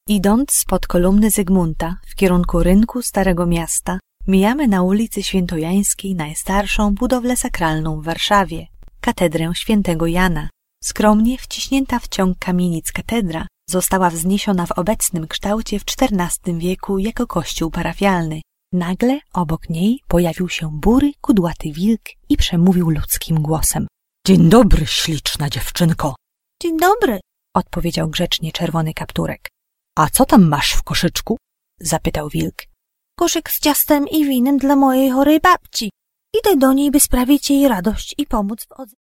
Idąc spod kolumny Zygmunta w kierunku rynku Starego Miasta, mijamy na ulicy Świętojańskiej najstarszą budowlę sakralną w Warszawie, katedrę świętego Jana. Skromnie wciśnięta w ciąg kamienic katedra została wzniesiona w obecnym kształcie w XIV wieku jako kościół parafialny. Nagle obok niej pojawił się bury, kudłaty wilk i przemówił ludzkim głosem. Dzień dobry, śliczna dziewczynko. Dzień dobry, odpowiedział grzecznie czerwony kapturek. A co tam masz w koszyczku? Zapytał wilk. Koszyk z ciastem i winem dla mojej chorej babci. Idę do niej, by sprawić jej radość i pomóc w